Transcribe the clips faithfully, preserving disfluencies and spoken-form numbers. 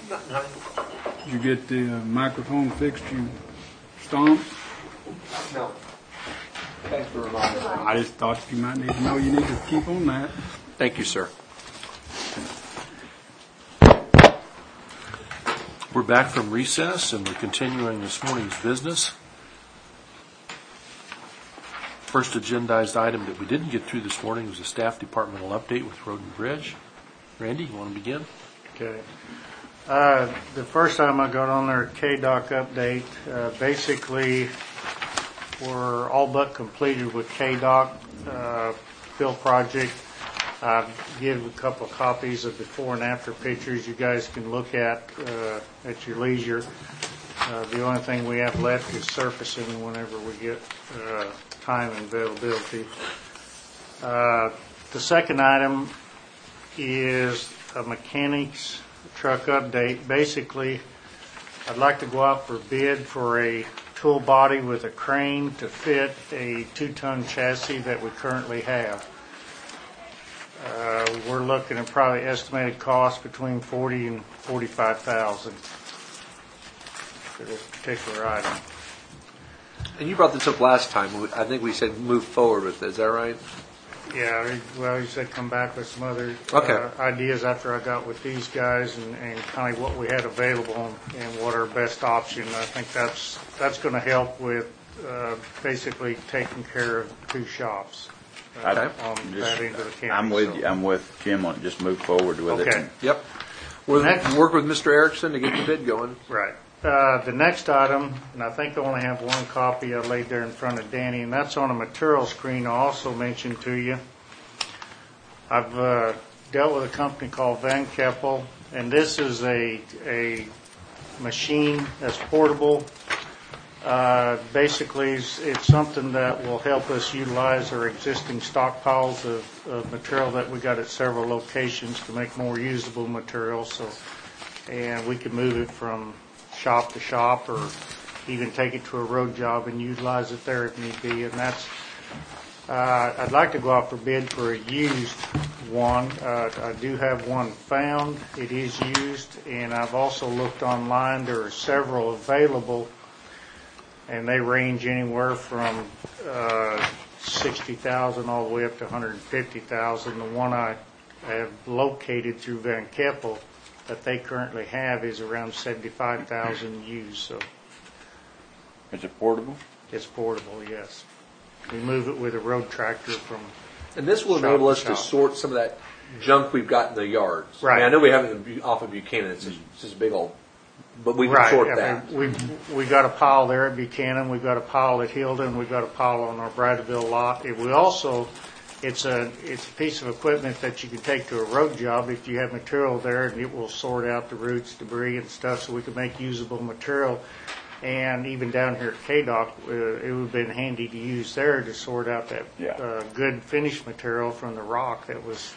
Did you get the uh, microphone fixed, you stomp? No. Thanks for reminding me. I just thought you might need to know you need to keep on that. Thank you, sir. We're back from recess and we're continuing this morning's business. First agendized item that we didn't get through this morning was a staff departmental update with Road and Bridge. Randy, you want to begin? Okay. Uh, the first time I got on there, K D O C update. Uh, basically, we're all but completed with K D O C uh, fill project. I've given a couple of copies of before and after pictures you guys can look at uh, at your leisure. Uh, the only thing we have left is surfacing whenever we get uh, time and availability. Uh, the second item is a mechanics truck update. Basically, I'd like to go out for bid for a tool body with a crane to fit a two-ton chassis that we currently have. Uh, we're looking at probably estimated cost between forty and forty-five thousand for this particular item. And you brought this up last time. I think we said move forward with it. Is that right? Yeah, well, he said come back with some other okay. uh, ideas after I got with these guys and, and kind of what we had available and, and what our best option. I think that's that's going to help with uh, basically taking care of two shops uh, okay. on just, that end of the county. I'm with so. you. I'm with Jim on it. Just move forward with okay. it. Okay. Yep. We'll work with Mister Erickson to get the bid going. Right. Uh, the next item, and I think I only have one copy I laid there in front of Danny, and that's on a material screen I also mentioned to you. I've uh, dealt with a company called Van Keppel, and this is a, a machine that's portable. Uh, basically, it's, it's something that will help us utilize our existing stockpiles of, of material that we got at several locations to make more usable material. So, and we can move it from shop to shop or even take it to a road job and utilize it there if need be. And that's, uh, I'd like to go out for bid for a used one. Uh, I do have one found. It is used, and I've also looked online. There are several available, and they range anywhere from uh, sixty thousand dollars all the way up to one hundred fifty thousand dollars. The one I have located through Van Keppel that they currently have is around seventy-five thousand dollars used. So Is it portable? it's portable, yes. We move it with a road tractor from. And this will shop enable to us to shop. sort some of that junk we've got in the yards. Right. I mean, I know we have it off of Buchanan. It's just, it's just a big old, but we can right. sort I that. mean, we we got a pile there at Buchanan. We've got a pile at Hilden. We've got a pile on our Bradville lot. It, we also, it's a it's a piece of equipment that you can take to a road job if you have material there, and it will sort out the roots, debris, and stuff, so we can make usable material. And even down here at K D O C, uh, it would have been handy to use there to sort out that Yeah. uh, good finished material from the rock that was.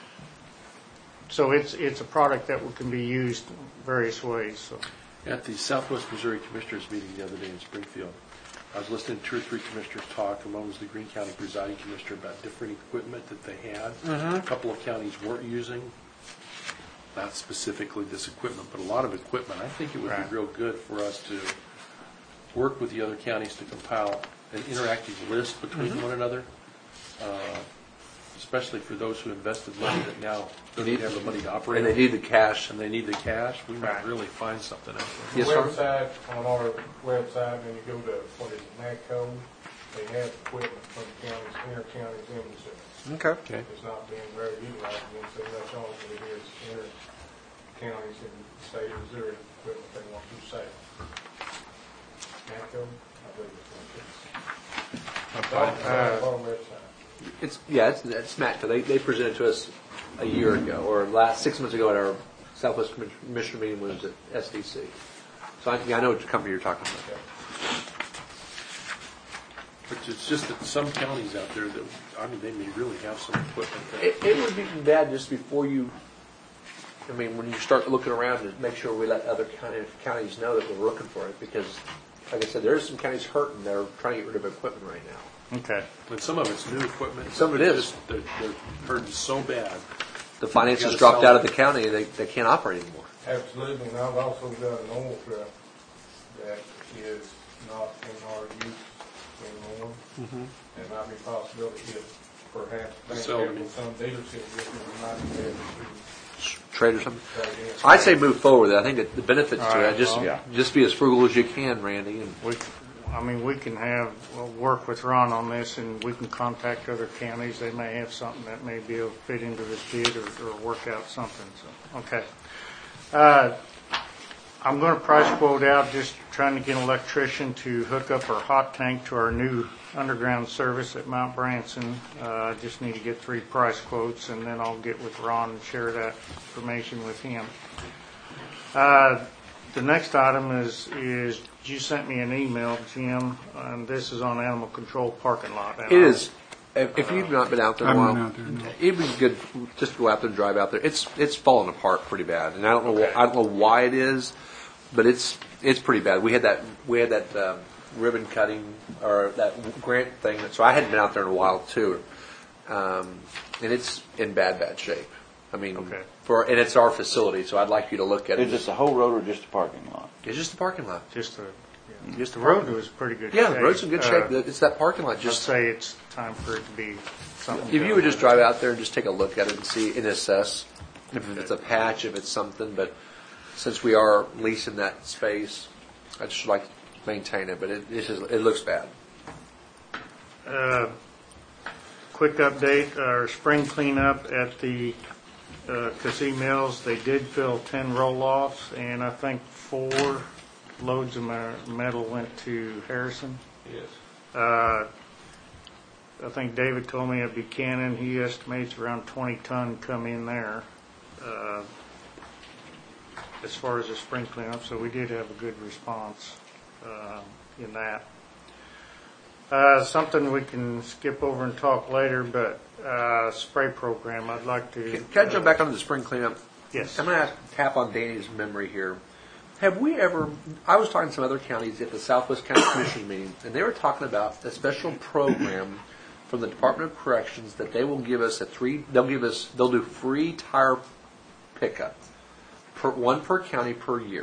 So it's it's a product that can be used various ways. So. At the Southwest Missouri Commissioners meeting the other day in Springfield, I was listening to two or three commissioners talk, and one was the Greene County presiding commissioner about different equipment that they had. Mm-hmm. A couple of counties weren't using, not specifically this equipment, but a lot of equipment. I think it would right. be real good for us to work with the other counties to compile an interactive list between mm-hmm. one another, uh, especially for those who invested money that now don't even have the money to operate. And they need the cash. And they need the cash. We might Right. really find something out there. Yes, sir. Website, on our website, and you go to, what is it, NACO, they have equipment from counties, inter counties in Missouri. Okay. Okay. It's not being very utilized in so much all of it is inter counties in the state of Missouri, equipment they want to save. NACO, I believe it's one of Uh, our website. It's yeah, it's, it's SMACTA. They they presented to us a year ago or last six months ago at our Southwest Commissioner meeting was at S D C. So I, yeah, I know what company you're talking about. But it's just that some counties out there that, I mean, they may really have some equipment that. It, it would be bad just before you. I mean, when you start looking around, to make sure we let other county, counties know that we're looking for it because, like I said, there's some counties hurting. They're trying to get rid of equipment right now. Okay. And some of it's new equipment. Some of it is. Just, they're, they're hurting so bad. The finances dropped out of the county; they they can't operate anymore. Absolutely, and I've also got an oil truck that is not in our use anymore. Mm-hmm. And might be a possibility if perhaps things Sell happen it. with some dealership, we might be able Trade or something. to trade in. I'd say move forward with it. I think that the benefits All to right, it, just, well- Yeah. just be as frugal as you can, Randy. And We, I mean, we can have, we'll work with Ron on this, and we can contact other counties. They may have something that may be able to fit into this bid or, or work out something, so, okay. Uh, I'm gonna price quote out, just trying to get an electrician to hook up our hot tank to our new underground service at Mount Branson. Uh, I just need to get three price quotes, and then I'll get with Ron and share that information with him. Uh, The next item is, is you sent me an email, Jim, and this is on animal control parking lot. it is, if if you've not been out there I in a haven't while, been out there, no. it'd be good just to go out there and drive out there. It's it's falling apart pretty bad, and I don't know Okay. I don't know why it is, but it's it's pretty bad. We had that we had that um, ribbon cutting or that grant thing, so I hadn't been out there in a while too, um, and it's in bad bad shape. I mean, Okay. for and it's our facility, so I'd like you to look at it. Is this the whole road or just the parking lot? It's just the parking lot. Just the, Just the road was pretty good shape. Yeah, the road's in good shape. Uh, It's that parking lot. Just Just say it's time for it to be something. if you done would just with drive it. out there and just take a look at it and see and assess if it's a patch, if it's something. But since we are leasing that space, I just like to maintain it. But it it's just, it looks bad. Uh, Quick update, our spring cleanup at the uh, Cassie Mills, they did fill ten roll-offs, and I think four loads of me- metal went to Harrison. Yes. Uh, I think David told me at Buchanan, he estimates around twenty ton come in there uh, as far as the spring cleanup, so we did have a good response uh, in that. Uh, Something we can skip over and talk later, but uh, spray program, I'd like to. Can, can I jump back onto the spring cleanup? Yes. I'm going to tap on Danny's memory here. Have we ever? I was talking to some other counties at the Southwest County Commission meeting, and they were talking about a special program from the Department of Corrections that they will give us a three. They'll give us. They'll do free tire pickup, per, one per county per year.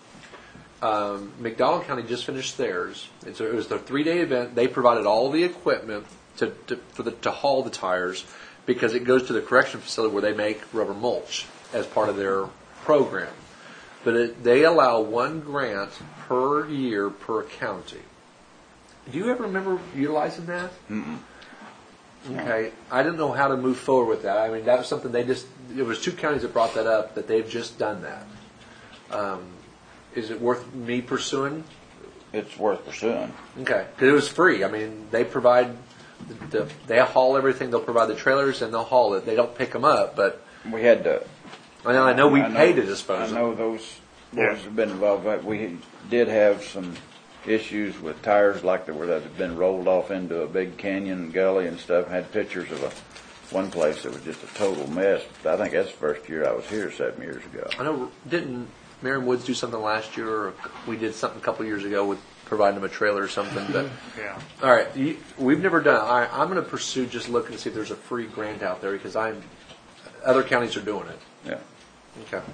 Um, McDonald County just finished theirs. It's a, it was their three-day event. They provided all the equipment to, to for the to haul the tires because it goes to the correction facility where they make rubber mulch as part of their program. But it, they allow one grant per year per county. Do you ever remember utilizing that? Mm-mm. Okay, I didn't know how to move forward with that. I mean, that was something they just. It was two counties that brought that up that they've just done that. Um, is it worth me pursuing? It's worth pursuing. Okay, because it was free. I mean, they provide. The, the, they haul everything. They'll provide the trailers and they'll haul it. They don't pick them up, but We had to. I know, I know we I know- pay to dispose I of them. know those Yeah. boys have been involved, but we did have some issues with tires like that where that had been rolled off into a big canyon gully and stuff. Had pictures of a one place that was just a total mess. I think that's the first year I was here seven years ago. I know, didn't Merriam Woods do something last year, or we did something a couple of years ago with providing them a trailer or something, but, Yeah. all right, you, we've never done it. I, I'm going to pursue just looking to see if there's a free grant out there, because I'm, other counties are doing it. Yeah. Okay.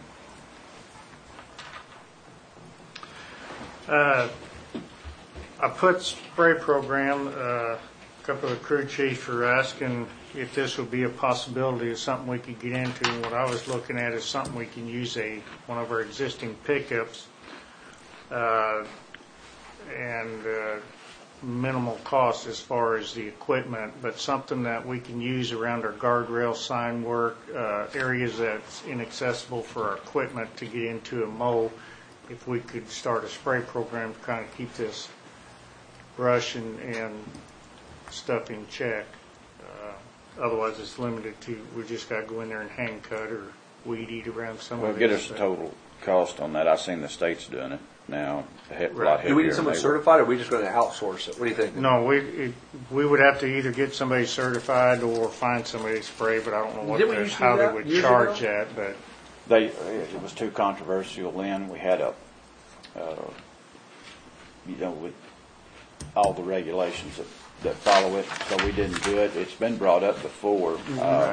Uh, I put spray program, uh, a couple of the crew chiefs were asking if this would be a possibility of something we could get into. And what I was looking at is something we can use a, one of our existing pickups, uh, and, uh, minimal cost as far as the equipment, but something that we can use around our guardrail sign work, uh, areas that's inaccessible for our equipment to get into a mow. If we could start a spray program to kind of keep this brush and, and stuff in check. Uh, otherwise, it's limited to, we just got to go in there and hand cut or weed eat around some Well, of it. get us a total cost on that. I've seen the states doing it now. A he- lot Right. heavier Do we need than someone they were. certified, or are we just going to outsource it? What do you think? No, we, it, we would have to either get somebody certified or find somebody to spray, but I don't know what, Didn't we the- used to how do they that would years charge ago? that, but. They, it was too controversial then. We had a, uh, you know, with all the regulations that, that follow it, so we didn't do it. It's been brought up before. Uh, Right.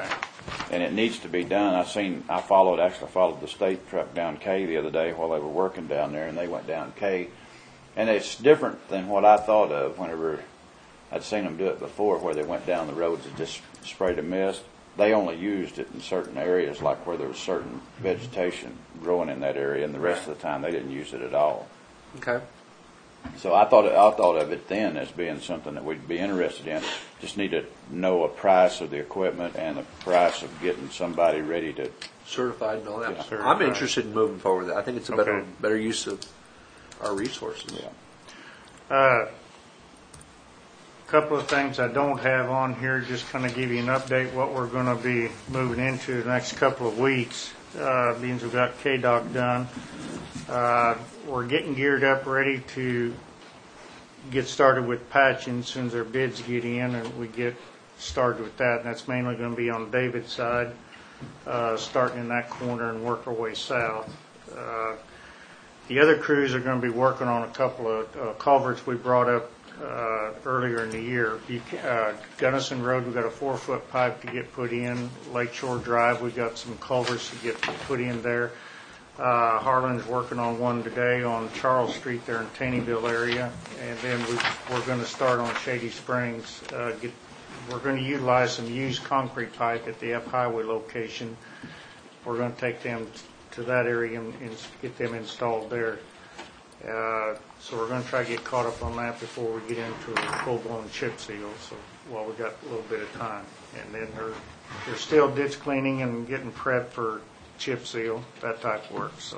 and it needs to be done. I seen, I followed, actually followed the state truck down K the other day while they were working down there, and they went down K. And it's different than what I thought of whenever I'd seen them do it before, where they went down the roads and just sprayed a mist. They only used it in certain areas, like where there was certain vegetation growing in that area, and the rest of the time they didn't use it at all. Okay. So I thought I thought of it then as being something that we'd be interested in. Just need to know a price of the equipment and the price of getting somebody ready to. Certified and all that. Yeah. I'm Certified. interested in moving forward with that. I think it's a better Okay. better use of our resources. Yeah. Uh, couple of things I don't have on here, just kind of give you an update what we're going to be moving into the next couple of weeks. Uh, being we've got K D O C done, uh, we're getting geared up, ready to get started with patching as soon as our bids get in, and we get started with that. And that's mainly going to be on David's side, uh, starting in that corner and work our way south. Uh, the other crews are going to be working on a couple of uh, culverts we brought up uh, earlier in the year. You ca- uh, Gunnison Road, we've got a four-foot pipe to get put in. Lakeshore Drive, we've got some culverts to get put in there. Uh, Harlan's working on one today on Charles Street there in Taneyville area. And then we, we're going to start on Shady Springs. Uh, get, we're going to utilize some used concrete pipe at the F Highway location. We're going to take them to that area and, and get them installed there. Uh, so we're going to try to get caught up on that before we get into a full-blown chip seal. So while we got a little bit of time, and then they're they're still ditch cleaning and getting prepped for chip seal, that type of work. So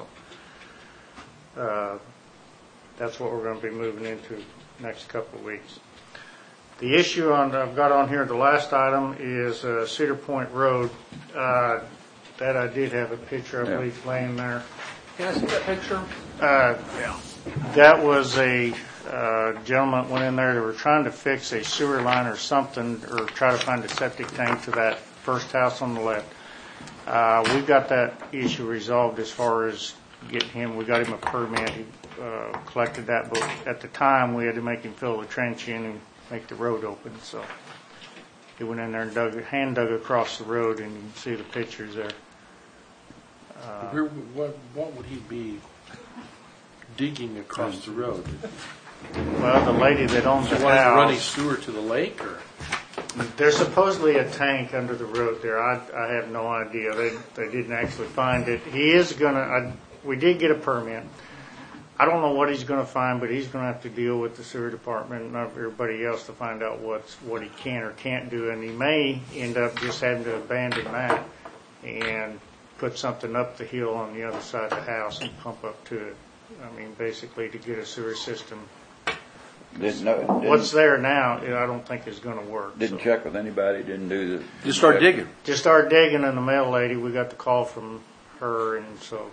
uh, that's what we're going to be moving into next couple of weeks. The issue on I've got on here, the last item is uh, Cedar Point Road. Uh, that I did have a picture, I Yeah. believe, laying there. Can I see that picture? Uh, that was a uh, gentleman that went in there. They were trying to fix a sewer line or something, or try to find a septic tank to that first house on the left. Uh, we got that issue resolved as far as getting him. We got him a permit. He uh, collected that, but at the time we had to make him fill the trench in and make the road open. So he went in there and dug, hand dug across the road, and you can see the pictures there. Where, what, what would he be digging across the road? Well, the lady that owns the So was he running house, sewer to the lake, or? there's supposedly a tank under the road there. I, I have no idea. They, they didn't actually find it. He is gonna, I, we did get a permit. I don't know what he's gonna find, but he's gonna have to deal with the sewer department and everybody else to find out what's, what he can or can't do. And he may end up just having to abandon that and put something up the hill on the other side of the house and pump up to it. I mean, basically to get a sewer system. Didn't know. Didn't, What's there now, I don't think is going to work. didn't so. check with anybody. Didn't do the. Just start digging. Just started digging, and the mail lady, we got the call from her, and so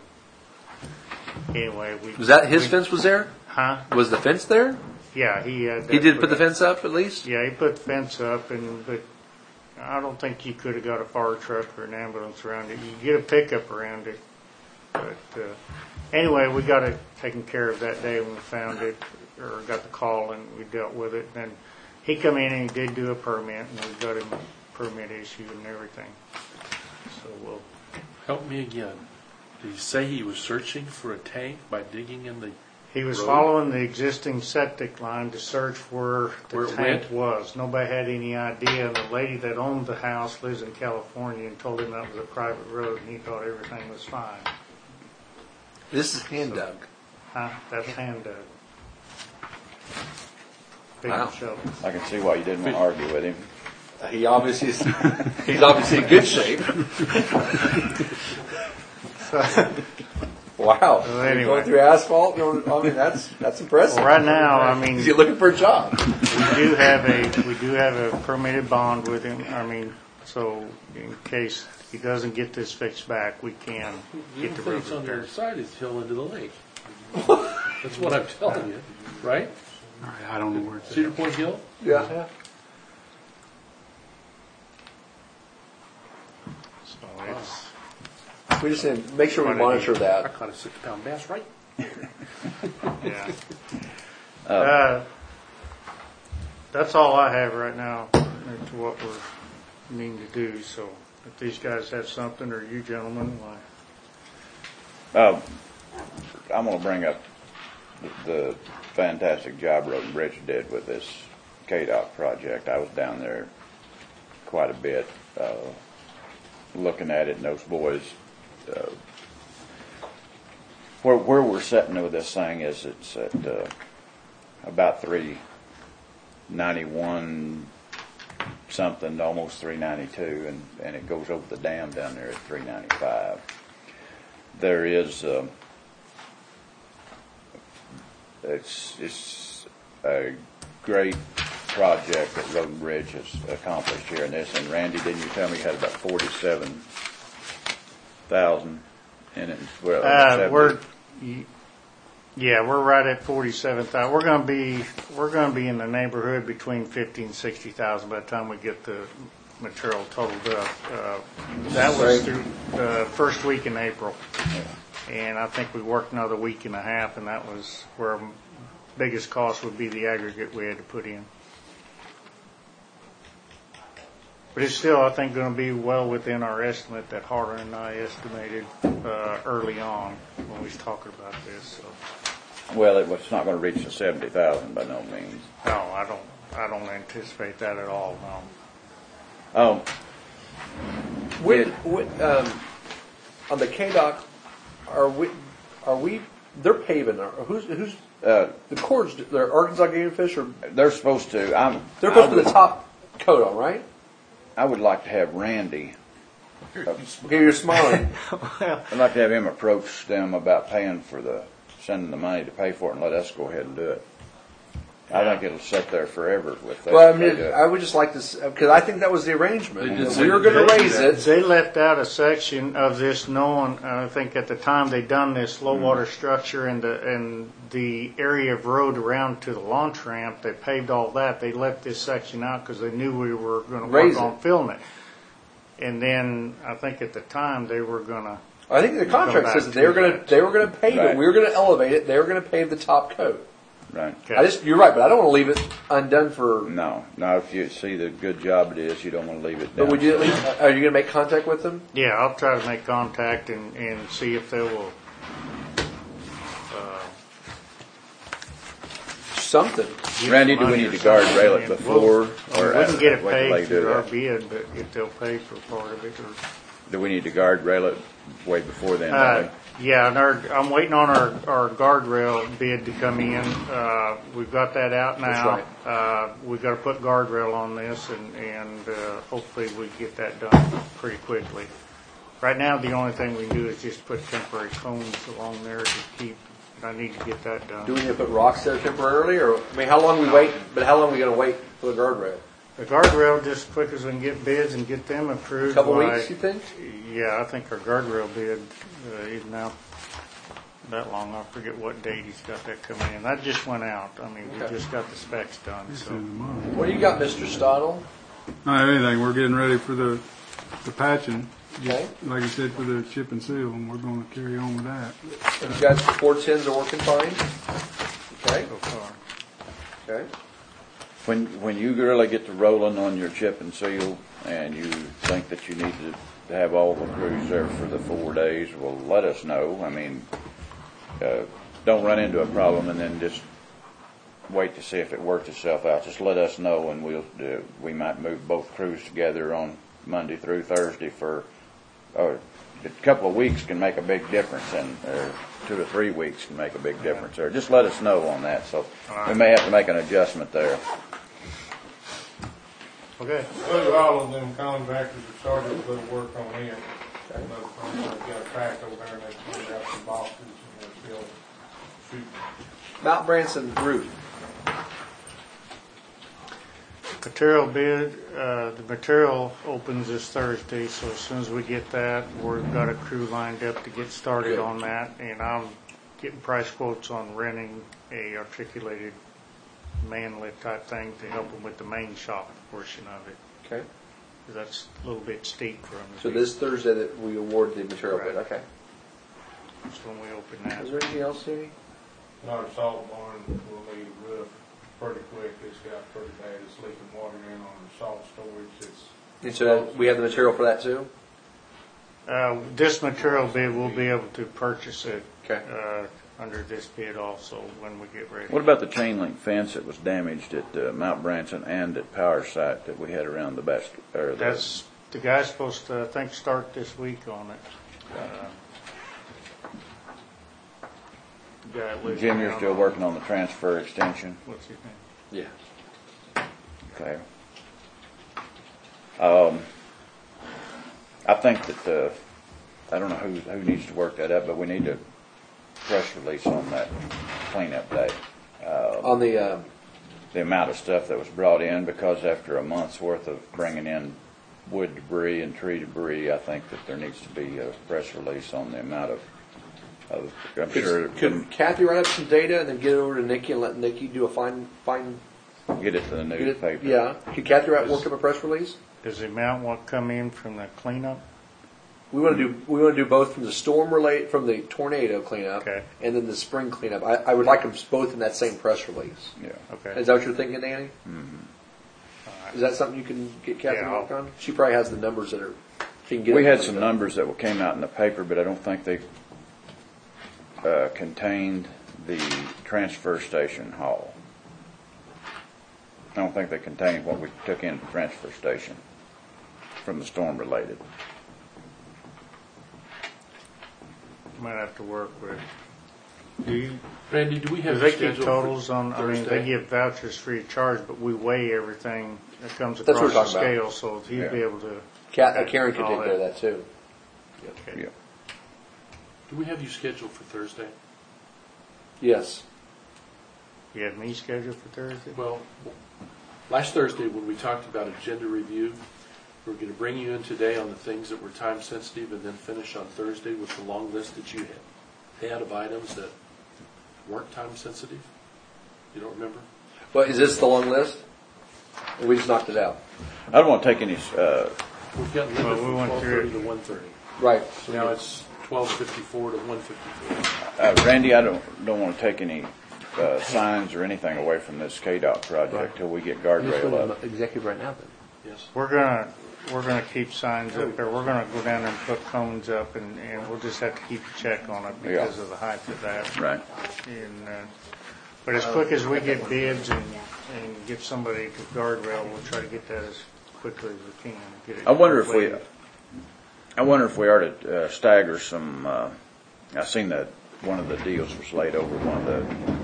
anyway, we. Was that his we, fence was there? Huh? Was the fence there? Yeah, he had. He that did put the up. fence up at least? Yeah, he put the fence up, and but I don't think he could have got a fire truck or an ambulance around it. You could get a pickup around it, but uh, anyway, we got it taken care of that day when we found it, or got the call, and we dealt with it. And then he come in and he did do a permit, and we got him a permit issued and everything. So we'll. Help me again. Did he say he was searching for a tank by digging in the? He was road? following the existing septic line to search where the Where it tank went? was. Nobody had any idea. And the lady that owned the house lives in California and told him that was a private road, and he thought everything was fine. This is hand dug. Huh? That's hand dug. Big Wow. shovel. I can see why you didn't want to argue with him. He obviously is, he's obviously in good shape. Wow. Well, anyway. Going through asphalt, going, I mean, that's, that's impressive. Well, right now, I mean, Is he looking for a job? we do have a we do have a permitted bond with him. I mean, so in case he doesn't get this fixed back, we can The get only the thing road that's on the other repaired. side is hill into the lake. That's what I'm telling you, right? All right, I don't know where it's Cedar at. Point Hill? Yeah. So it's, We just need to make sure we What monitor I that. caught a six pound bass right. yeah. Uh, that's all I have right now to what we're needing to do. So if these guys have something, or you gentlemen, why? Uh, I'm gonna bring up the, the fantastic job Road and Bridge did with this K DOT project. I was down there quite a bit, uh, looking at it, and those boys, uh, where, where we're sitting with this thing is it's at, uh, about three ninety-one something, almost three ninety-two, and, and it goes over the dam down there at three ninety-five. There is, um, it's, it's a great project that Road and Bridge has accomplished here in this. And Randy, didn't you tell me you had about forty-seven thousand in it? Well, Uh, we're, yeah, we're right at forty-seven thousand. We're gonna be, we're gonna be in the neighborhood between fifty and sixty thousand by the time we get the material totaled up. Uh, That was through the first week in April. And I think we worked another week and a half, and that was where our biggest cost would be the aggregate we had to put in. But it's still, I think, going to be well within our estimate that Harder and I estimated uh, early on when we was talking about this. So, Well, it was not going to reach the seventy thousand by no means. no, I don't, I don't anticipate that at all. No. Oh, When, when, um, on the K DOT, are we, are we, they're paving, or who's, who's, uh, the cords, they're Arkansas Game and Fish, or they're supposed to. I'm. they're I supposed to would, put the top coat on, right? I would like to have Randy. Okay, you're smiling. I'd like to have him approach them about paying for the, sending the money to pay for it and let us go ahead and do it. I think it'll sit there forever with that. Well, I mean, I would just like to, because I think that was the arrangement. They did We say were they going did to raise that. it. They left out a section of this knowing, I think at the time they done this low water structure and the, and the area of road around to the launch ramp, they paved all that. They left this section out because they knew we were going to Raise work it. on filling it. And then I think at the time they were going to, I think the contract Go says back that they were to going to, that. they were going to pave Right. it. We were going to elevate it. They were going to pave the top coat. Right. okay. I just, you're right, but I don't want to leave it undone for. No, no. If you see the good job it is, you don't want to leave it down. But would you at least, are you going to make contact with them? Yeah, I'll try to make contact and, and see if they will, uh, Something. give Randy, us do we money need or to guard something, rail it and before, we'll- or We wouldn't get it wait till they paid do through our that? bid, but if they'll pay for part of it or. Do we need to guard rail it way before then? Uh, don't Yeah, and our, I'm waiting on our, our guardrail bid to come in. Uh, we've got that out now. That's Uh, we've got to put guardrail on this and, and, uh, hopefully we get that done pretty quickly. Right now, the only thing we can do is just put temporary cones along there to keep, I need to get that done. Do we need to put rocks there temporarily, or I mean, how long we wait? But how long are we going to wait for the guardrail? The guardrail, just quick as we can get bids and get them approved. A couple by- weeks, you think? Yeah, I think our guardrail bid, uh, is now that long. I forget what date he's got that coming in. That just went out. I mean, we Okay. just got the specs done, It's so. in the month. What do you got, Mister Stottle? Not anything, we're getting ready for the, the patching. Okay. Like I said, for the chip and seal, and we're gonna carry on with that. And you guys, four tens are working fine? Okay, So far. okay. When, when you really get to rolling on your chip and seal and you think that you need to to have all the crews there for the four days, well, let us know. I mean, uh, don't run into a problem and then just wait to see if it works itself out. Just let us know and we'll, uh, we might move both crews together on Monday through Thursday for, or a couple of weeks can make a big difference, and or two to three weeks can make a big difference there. Just let us know on that, so we may have to make an adjustment there. Okay. Well, all of them contractors have started a little work on it. Another contractor got a track over there and they cleaned out some boxes and they're still shooting. Mount Branson roof. Material bid, uh, the material opens this Thursday, so as soon as we get that, we've got a crew lined up to get started Good. on that. And I'm getting price quotes on renting a articulated man lift type thing to help them with the main shop portion of it. Okay. 'Cause that's a little bit steep for them. So this Thursday that we award the material bid, Right. okay. That's when we open that. Is there anything else, Jamie? Another salt barn will need a roof pretty quick. It's got pretty bad. It's leaking water in on the salt storage. It's And so that- we have the material for that too? Uh, This material bid, we'll be able to purchase it Okay. uh, under this bid also when we get ready. What about the chain link fence that was damaged at uh, Mount Branson and at Power Site that we had around the best, or the, That's, the guy's supposed to, I think, start this week on it. Uh, the guy lives Jim, you're down still on- working on the transfer extension? What's his name? Yeah. Okay. Um, I think that, uh, I don't know who, who needs to work that up, but we need a press release on that cleanup day. Uh, On the, um, the amount of stuff that was brought in, because after a month's worth of bringing in wood debris and tree debris, I think that there needs to be a press release on the amount of, of, I'm sure, could, could Kathy write up some data and then get it over to Nikki and let Nikki do a fine, fine, get it to the get it, newspaper. yeah. Could Kathy write, work up a press release? Does the amount want to come in from the cleanup? We want to do, we want to do both from the storm relate, from the tornado cleanup, Okay. and then the spring cleanup. I, I would like them both in that same press release. Yeah. Okay. Is that what you're thinking, Danny? Alright. Is that something you can get Kathy Yeah, to work on? She probably has the numbers that are, she can get. We it. had some numbers that came out in the paper, but I don't think they uh, contained the transfer station hall. I don't think they contained what we took in the transfer station from the storm related. Might have to work with. Do you, Randy, do we do have they a keep schedule totals for on, I mean, they Thursday? give vouchers free of charge, but we weigh everything that comes That's what across the we're talking about. scale, so he'd Yeah. be able to. Kat, uh, Karen could all take care of that too. Okay. Yeah. Do we have you scheduled for Thursday? Yes. You have me scheduled for Thursday? Well, last Thursday when we talked about agenda review, we we're going to bring you in today on the things that were time sensitive and then finish on Thursday with the long list that you had, had of items that weren't time sensitive. You don't remember? Well, is this the long list? Or we just knocked it out? I don't want to take any, uh, We've got Well, limit we from went twelve through thirty it. to one thirty. Right. So now it's twelve fifty-four to one fifty-four. uh, Randy, I don't, don't want to take any uh, signs or anything away from this K DOT project till we get guardrail up. Executive right now then. Yes. We're gonna, we're gonna keep signs up there. We're gonna go down there and put cones up, and, and we'll just have to keep a check on it because Yeah. of the height of that. Right. And, uh, but as quick as we get bids and, and get somebody to guardrail, we'll try to get that as quickly as we can. Get it I wonder if we, weighted. I wonder if we ought to uh, stagger some, uh, I seen that one of the deals was laid over one of the,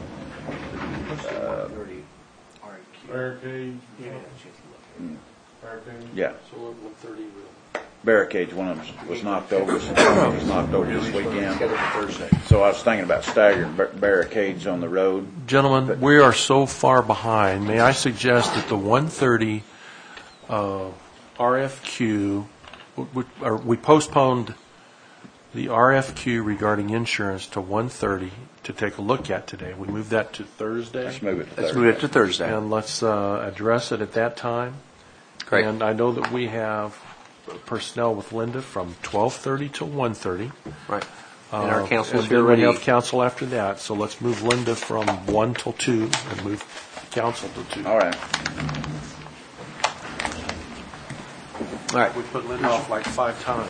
Barricade, barricade. yeah, So at one thirty we'll. barricades, one of them was knocked over, some was knocked over this weekend. Scheduled for Thursday. So I was thinking about staggering bar- barricades on the road. Gentlemen, we are so far behind. May I suggest that the one thirty uh, R F Q, w- w- or we postponed the R F Q regarding insurance to one thirty to take a look at today. We moved that to Thursday. Let's move it to Let's move it to Thursday. Thursday. And let's uh, address it at that time. Great. And I know that we have personnel with Linda from twelve thirty to one thirty. Right. And our Uh, council's and here then we ready. have council after that, so let's move Linda from one till two and move council to two. All right. All right. We put Linda off like five times.